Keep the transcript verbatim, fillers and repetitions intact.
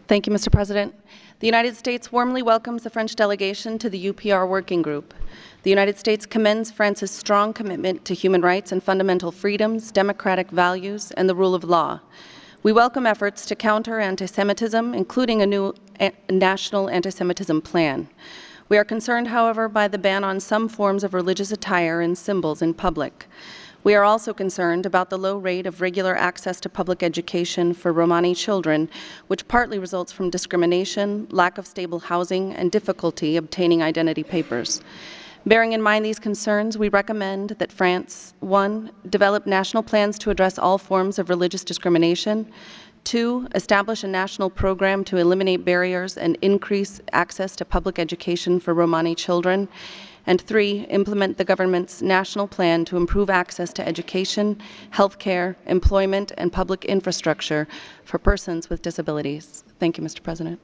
Thank you, Mister President. The United States warmly welcomes the French delegation to the U P R Working Group. The United States commends France's strong commitment to human rights and fundamental freedoms, democratic values, and the rule of law. We welcome efforts to counter anti-Semitism, including a new a national anti-Semitism plan. We are concerned, however, by the ban on some forms of religious attire and symbols in public. We are also concerned about the low rate of regular access to public education for Romani children, which partly results from discrimination, lack of stable housing, and difficulty obtaining identity papers. Bearing in mind these concerns, we recommend that France, one, develop national plans to address all forms of religious discrimination, two, establish a national program to eliminate barriers and increase access to public education for Romani children, and three, implement the government's national plan to improve access to education, health care, employment, and public infrastructure for persons with disabilities. Thank you, Mister President.